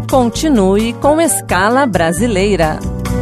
Continue com Escala Brasileira.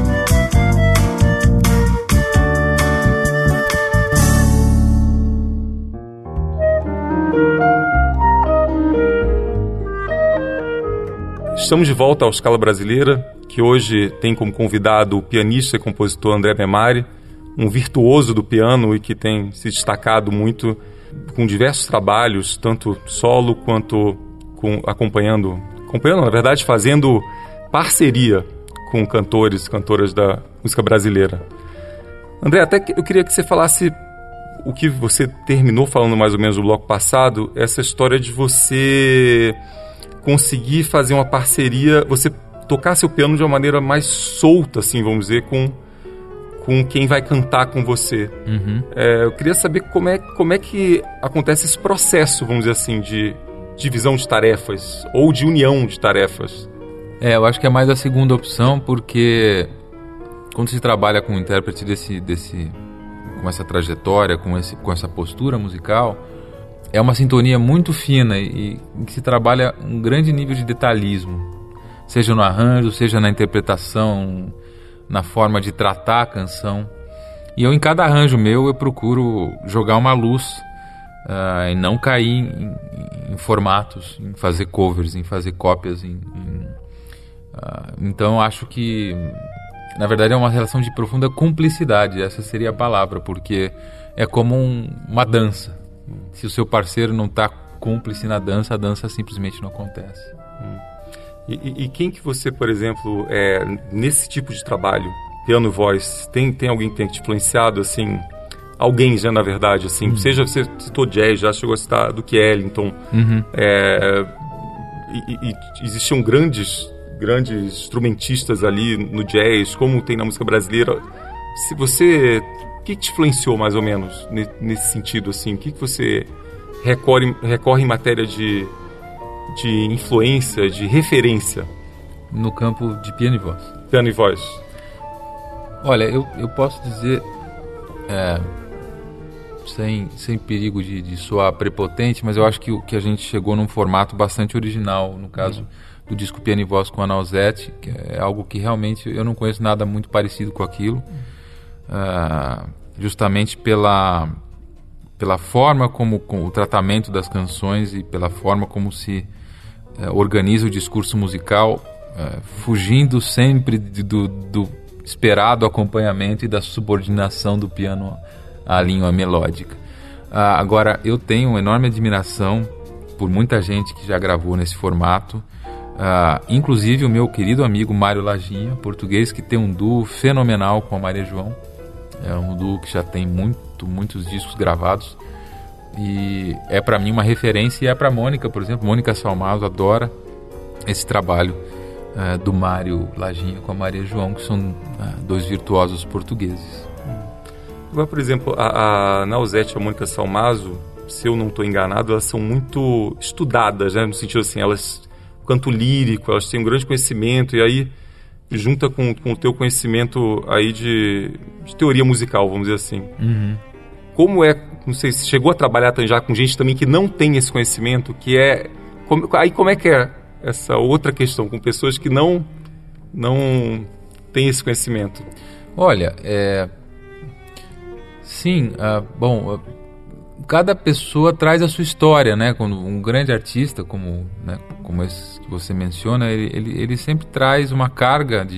Estamos de volta ao Escala Brasileira, que hoje tem como convidado o pianista e compositor André Memari, um virtuoso do piano e que tem se destacado muito com diversos trabalhos, tanto solo quanto acompanhando, na verdade, fazendo parceria com cantores e cantoras da música brasileira. André, até que eu queria que você falasse o que você terminou falando mais ou menos no bloco passado, essa história de você conseguir fazer uma parceria, você tocar seu piano de uma maneira mais solta, assim, vamos dizer, com quem vai cantar com você. Uhum. Eu queria saber como é que acontece esse processo, vamos dizer assim, de divisão de tarefas ou de união de tarefas. Eu acho que é mais a segunda opção, porque quando se trabalha com um intérprete com essa trajetória, com essa postura musical, é uma sintonia muito fina e em que se trabalha um grande nível de detalhismo, seja no arranjo, seja na interpretação, na forma de tratar a canção. E em cada arranjo meu, eu procuro jogar uma luz e não cair em formatos, em fazer covers, em fazer cópias. Então, acho que, na verdade, é uma relação de profunda cumplicidade, essa seria a palavra, porque é como uma dança. Se o seu parceiro não está cúmplice na dança, a dança simplesmente não acontece. E quem que você, por exemplo, nesse tipo de trabalho, piano e voz, tem alguém que tem te influenciado, assim, alguém já, na verdade, assim, seja você citou jazz, já chegou a citar Duke Ellington, existiam grandes instrumentistas ali no jazz, como tem na música brasileira. Se você... O que te influenciou, mais ou menos, nesse sentido, assim? O que você recorre em matéria de influência, de referência? No campo de piano e voz. Piano e voz. Olha, eu posso dizer, sem perigo de soar prepotente, mas eu acho que a gente chegou num formato bastante original, no caso do disco Piano e Voz com a Nausete, que é algo que realmente eu não conheço nada muito parecido com aquilo. Justamente pela forma como o tratamento das canções e pela forma como se organiza o discurso musical, fugindo sempre do esperado acompanhamento e da subordinação do piano à língua melódica. Agora, eu tenho uma enorme admiração por muita gente que já gravou nesse formato, inclusive o meu querido amigo Mário Laginha, português, que tem um duo fenomenal com a Maria João. É um duo que já tem muitos discos gravados e é para mim uma referência, e é para Mônica, por exemplo. Mônica Salmazo adora esse trabalho do Mário Laginha com a Maria João, que são dois virtuosos portugueses. Agora, por exemplo, a Nausete e a Mônica Salmazo, se eu não estou enganado, elas são muito estudadas, né? No sentido assim, elas canto lírico, elas têm um grande conhecimento, e aí junta com o teu conhecimento aí de teoria musical, vamos dizer assim. Uhum. Como não sei se chegou a trabalhar já com gente também que não tem esse conhecimento, como é que é essa outra questão, com pessoas que não têm esse conhecimento? Olha, sim, cada pessoa traz a sua história, né? Quando um grande artista, como esse que você menciona, ele sempre traz uma carga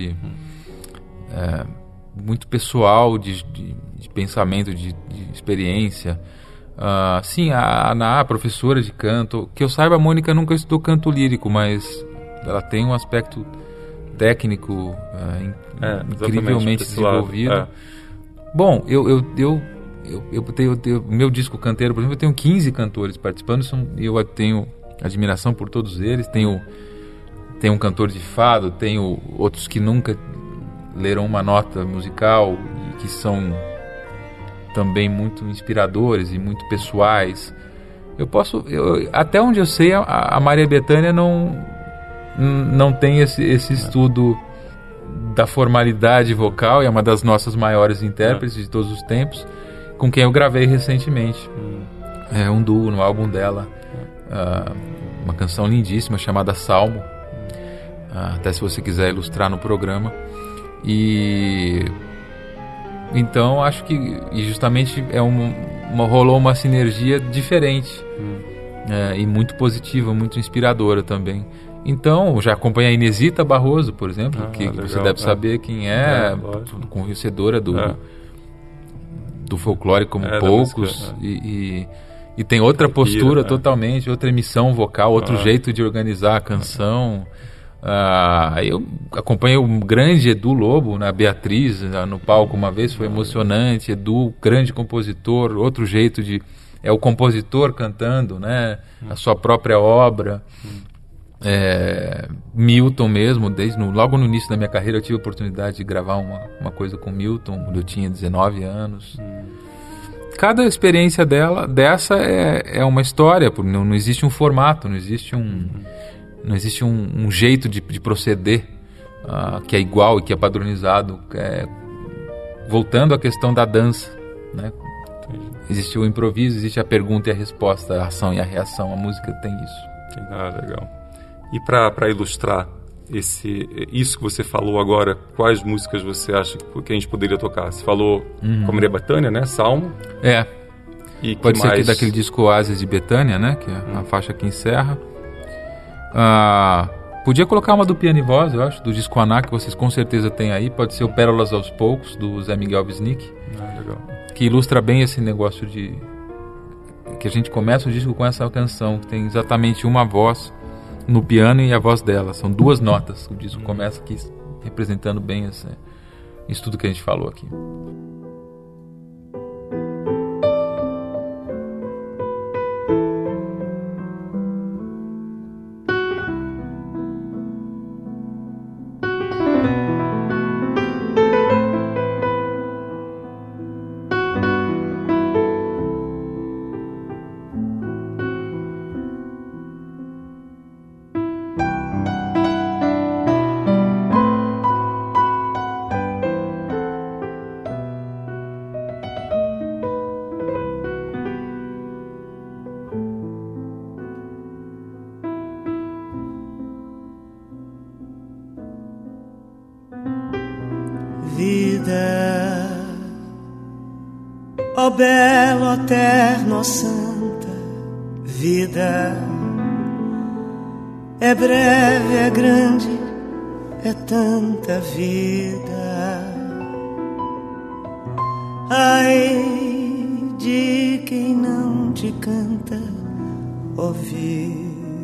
muito pessoal, de pensamento, de experiência. Sim, a professora de canto, que eu saiba, a Mônica nunca estudou canto lírico, mas ela tem um aspecto técnico incrivelmente desenvolvido. Bom, eu tenho meu disco canteiro, por exemplo, eu tenho 15 cantores participando, e eu tenho admiração por todos eles. Tenho um cantor de fado, tenho outros que nunca leram uma nota musical e que são também muito inspiradores e muito pessoais. Até onde eu sei, a Maria Bethânia não tem esse estudo da formalidade vocal, e é uma das nossas maiores intérpretes de todos os tempos, com quem eu gravei recentemente um duo no álbum dela, uma canção lindíssima chamada Salmo. até se você quiser ilustrar no programa. E então acho que justamente rolou uma sinergia diferente, e muito positiva, muito inspiradora também. Então, já acompanhei a Inesita Barroso, por exemplo, que legal, você deve saber quem é, conhecedora do folclore como poucos, e tem outra postura totalmente, outra emissão vocal, outro jeito de organizar a canção. Eu acompanhei o grande Edu Lobo, na Beatriz, no palco uma vez, foi emocionante. Edu, grande compositor, outro jeito de... É o compositor cantando, né, a sua própria obra. Milton mesmo, logo no início da minha carreira eu tive a oportunidade de gravar uma coisa com Milton, quando eu tinha 19 anos. Cada experiência dessa é uma história, não existe um formato, não existe um jeito de proceder que é igual e que é padronizado. Voltando à questão da dança, né? Existe o improviso, existe a pergunta e a resposta, a ação e a reação. A música tem isso. Legal. E para ilustrar isso que você falou agora, quais músicas você acha que a gente poderia tocar? Você falou com a Maria Bethânia, né? Salmo. E pode ser daquele disco Oásis de Betânia, né? Que é a faixa que encerra. Podia colocar uma do Piano e Voz, eu acho, do disco Aná, que vocês com certeza têm aí. Pode ser o Pérolas aos Poucos, do Zé Miguel Wisnik. Legal. Que ilustra bem esse negócio que a gente começa o disco com essa canção, que tem exatamente uma voz no piano e a voz dela. São 2 notas. O disco começa aqui representando bem isso tudo que a gente falou aqui. Vida, ó bela, ó terna, ó santa vida, é breve, é grande, é tanta vida. Ai de quem não te canta, ó vida.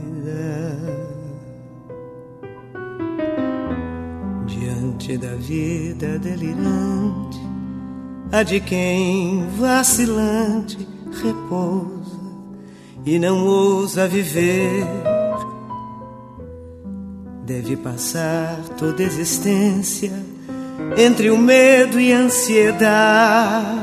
Diante da vida delirante, a de quem vacilante repousa e não ousa viver, deve passar toda existência entre o medo e a ansiedade.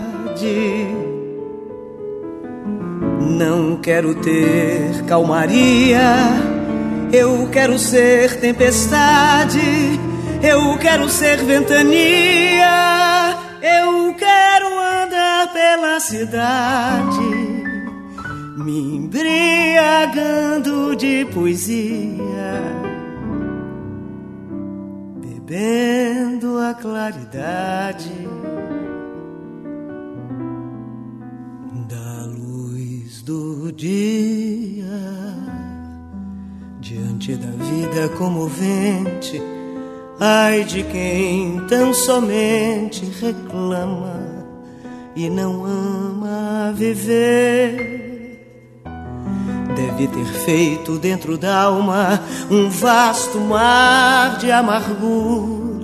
Não quero ter calmaria, eu quero ser tempestade. Eu quero ser ventania, eu quero andar pela cidade, me embriagando de poesia, bebendo a claridade da luz do dia. Diante da vida comovente, ai de quem tão somente reclama e não ama viver. Deve ter feito dentro da alma um vasto mar de amargura.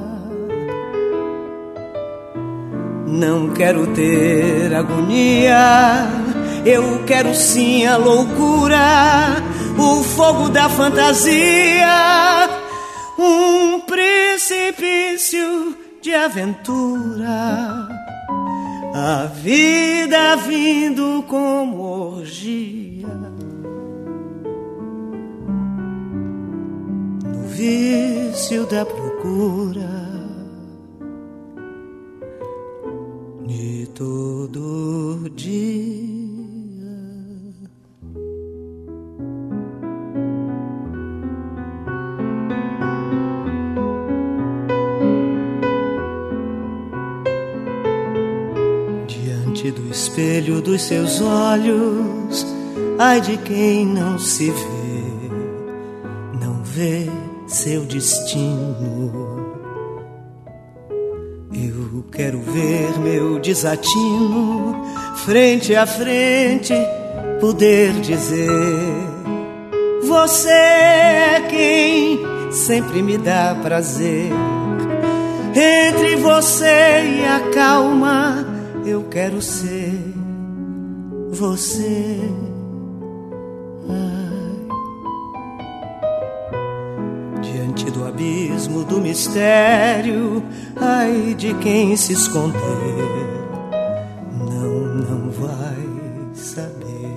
Não quero ter agonia, eu quero sim a loucura, o fogo da fantasia, um precipício de aventura, a vida vindo como orgia, no vício da procura de todo dia. Diante do espelho dos seus olhos, ai de quem não se vê, não vê seu destino. Eu quero ver meu desatino frente a frente, poder dizer: você é quem sempre me dá prazer. Entre você e a calma, eu quero ser você. Diante do abismo do mistério, ai de quem se esconder, não vai saber.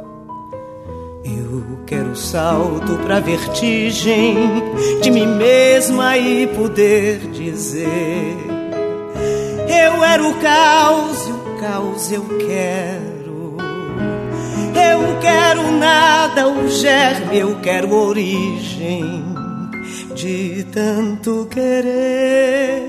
Eu quero salto pra vertigem de mim mesma e poder dizer: eu era o caos e o caos eu quero. Eu quero nada, o germe, eu quero origem de tanto querer.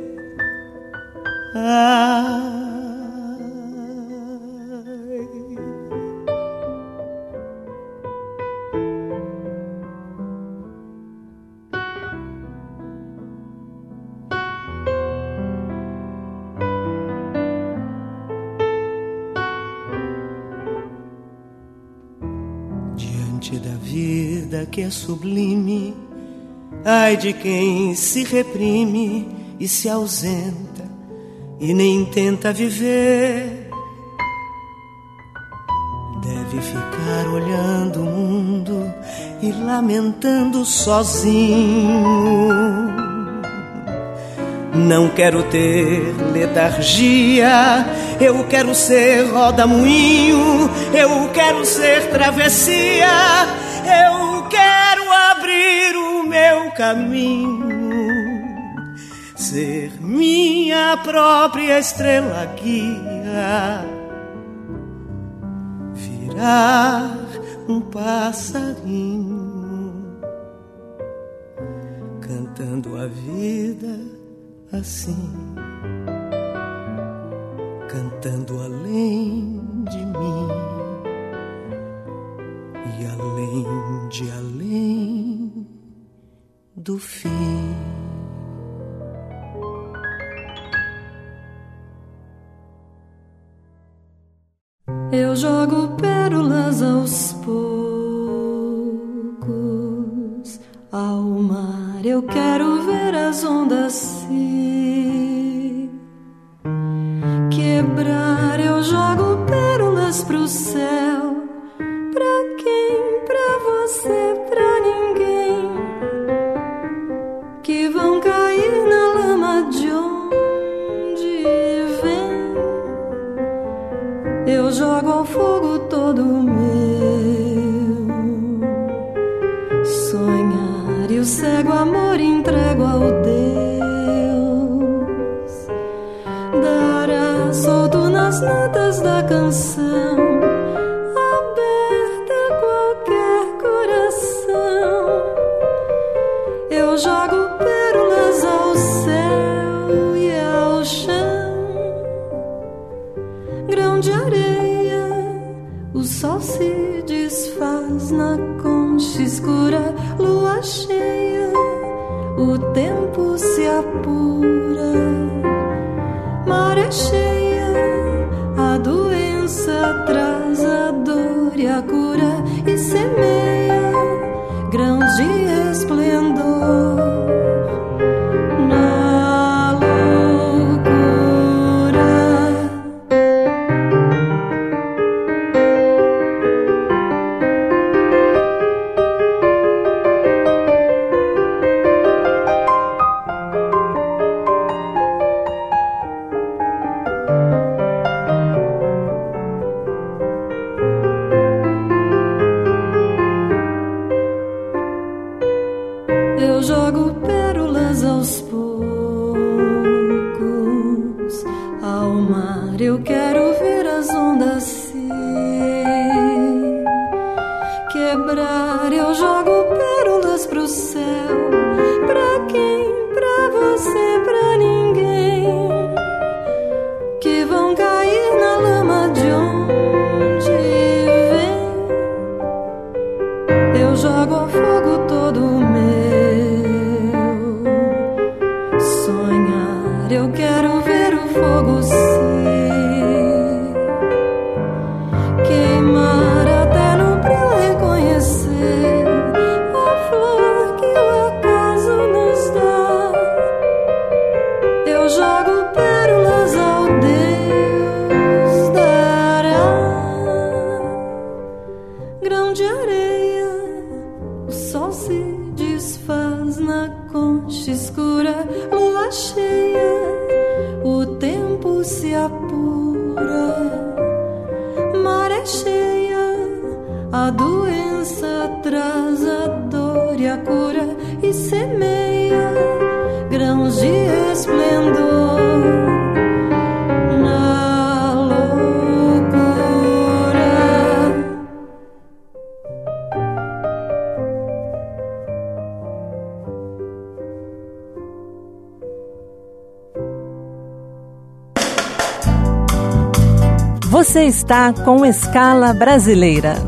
Diante da vida que é sublime, ai de quem se reprime e se ausenta e nem tenta viver. Deve ficar olhando o mundo e lamentando sozinho. Não quero ter letargia, eu quero ser roda-moinho, eu quero ser travessia, eu quero abrir o meu caminho, ser minha própria estrela guia, virar um passarinho, cantando a vida assim, cantando além de mim e além de além do fim. Eu jogo pérolas aos poucos ao mar. Eu quero ver as ondas se quebrar. Eu jogo pérolas pro céu. Pra quem? Pra você, pra ninguém. Que vão cair na lama de onde vem. Eu jogo ao fogo todo o meu sonhar, e o cego amor entrego ao Deus. Dará solto nas notas da canção, aberta a qualquer coração. Eu jogo pérolas ao céu e ao chão. Grão de areia, o sol se desfaz na concha escura, lua cheia, o tempo se apura, maré cheia, a doença traz a dor e a cura e semeia grãos de esplendor na loucura. Eu jogo pérolas aos poucos ao mar. Eu quero ver as ondas se quebrar. Eu jogo pérolas pro céu. Pra quem? Pra você, pra ninguém. Que vão cair na lama jogo ao fogo todo meu sonhar. Eu quero ver o fogo se queimar até no brilho reconhecer a flor que o acaso nos dá. Eu jogo pérolas ao Deus dará. Grão de areia, o sol se desfaz na concha escura, lua cheia, o tempo se apura, maré cheia, a doença traz a dor e a cura e semeia grãos de esplendor na loucura. Você está com Escala Brasileira.